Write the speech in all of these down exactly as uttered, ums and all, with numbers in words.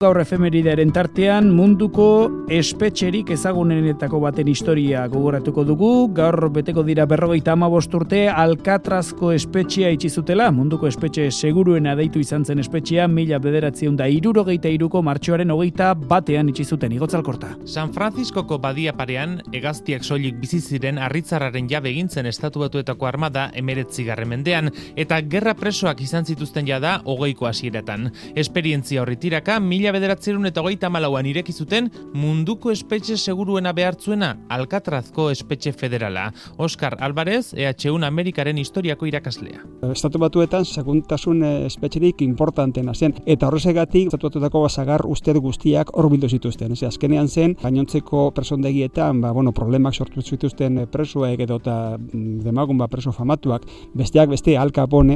Gaur efemeridaren tartean munduko espetxerik ezagunenetako baten historia gogoratuko dugu. Gaur beteko dira berrogeita hamabost urte Alcatrazko espetxea itxi zutela. Munduko espetxe seguruena deitu izan zen espetxea mila bederatziehun eta hirurogeita hiruko martxoaren hogeita batean itxi zuten. Igotz Alkorta. San Franciscoko badia parean hegaztiak soilik bizi ziren harritzarraren jabe egin zen Estatu Batuetako armada hemeretzigarren mendean eta gerra presoak izan zituzten jada hogeiko hasieratan. Esperientzia horri tiraka mila bederatziehun eta hogeita hamalauan ireki zuten munduko espetxe seguruena behartzuena Alcatrazko espetxe federala. Oscar Alvarez, E H U Amerikaren historiako irakaslea. Estatu Batuetan seguntasun espetxerik importantena zen eta horregatik Estatu Batuetako sagar uste guztiak hor bildu zituzten. Ez azkenean zen gainontzeko presondegietan, ba bueno, problemak sortu zituzten presoek edo ta demagun ba preso famatuak, besteak beste Al Capone.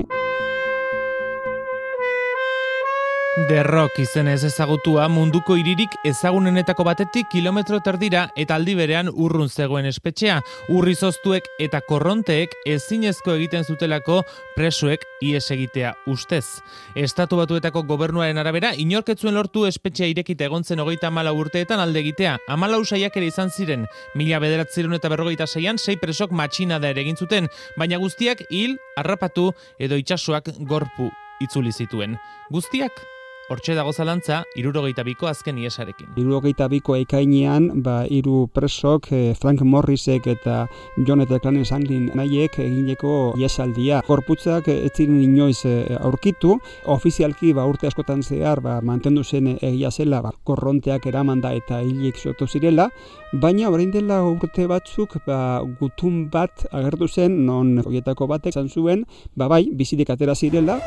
The Rock izenez ezagutua munduko hiririk ezagunenetako batetik kilometro terdira eta aldi berean urrun zegoen espetxea. Urrizoztuek eta korronteek ezinezko egiten zutelako presoek ihes egitea ustez. Estatu Batuetako gobernuaren arabera inorketzuen lortu espetxea irekita egon zen hogeita hamalau urteetan alde egitea. Hamalau saiakera izan ziren. Mila bederatziehun eta berrogeita seian sei presok matxinada ere egin zuten, baina guztiak hil, harrapatu edo itsasoak gorpu itzuli zituen. Guztiak hortxe dago zalantza, hirurogeita biko azken iesarekin. hirurogeita biko ekainean, ba, hiru presok, eh, Frank Morrisek eta John eta Clarence Anglin nahiek egineko iesaldia. Gorputzak ez ziren inoiz eh, aurkitu, ofizialki ba, urte askotan zehar ba, mantendu zen egia zela, ba, korronteak eramanda eta hilik sortu zirela, baina orain dela urte batzuk ba, gutun bat agertu zen, non horietako batek izan zuen, ba, bai, bizirik atera zirela.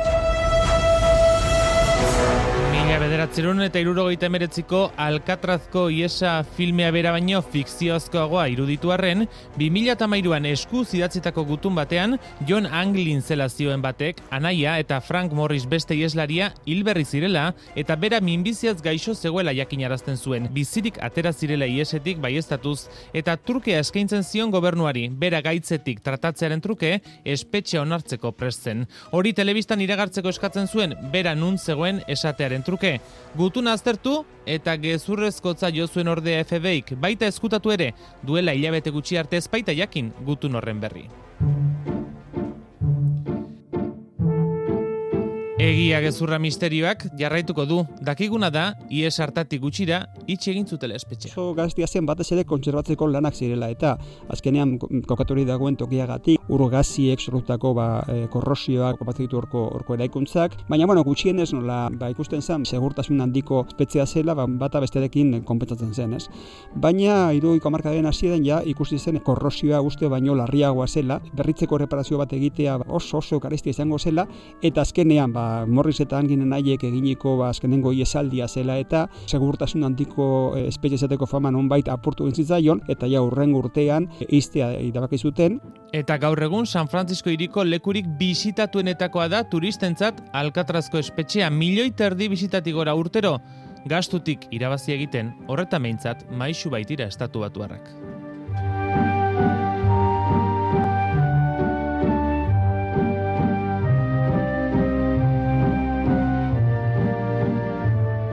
Bederatziehun eta hirurogeita hemeretziko Alcatrazko iesa filmea bera baino fikziozkoagoa iruditu arren, bi mila hamairuan eskuz idatzitako gutun batean, John Anglin zela zioen batek, anaia eta Frank Morris beste ieslaria hilberri zirela eta bera minbiziaz gaixo zegoela jakinarazten zuen. Bizirik atera zirela iesetik baieztatuz eta trukea eskaintzen zion gobernuari, bera gaitzetik tratatzearen truke espetxea onartzeko prest zen. Hori telebistan iragartzeko eskatzen zuen, bera nun zegoen esatearen truke. Gutuna aztertu eta gezurrezkotza jo zuen ordea F B Ik, baita ezkutatu ere, duela hilabete gutxi arte ez baita jakin gutun horren berri. Egia gezurra misterioak jarraituko du. Dakiguna da, ihes hartatik gutxira, itxi egin zutela espetxea. Oso gaztia zen batez ere kontserbatzeko lanak zirela eta azkenean kokaturi dagoen tokiagatik ur gaziek sortutako ba, e, korrosioak kopatzitu horko horko eraikuntzak, baina bueno, gutxienez nola ba, ikusten zen segurtasun handiko espetxea zela, ba, bata besterekin konpentsatzen zen, ez? Baina hirurogeiko hamarkadaren hasieran ja ikusi zen korrosioa uste baino larriagoa zela, berritzeko erreparazio bat egitea ba, oso oso garestia izango zela eta azkenean ba Morris eta Anglinen haiek eginiko ba, azkenengo iesaldia zela eta segurtasun handiko e, espetxe izateko fama nonbait apurtu egin zitzaion eta ja hurrengo urtean ixtea erabaki zuten. Eta gaur egun San Francisco hiriko lekurik bisitatuenetakoa da turistentzat Alcatrazko espetxea milioi terdi bisitatik gora urtero. Gastutik irabazi egiten horretan behintzat maisu baitira Estatu Batuarrak.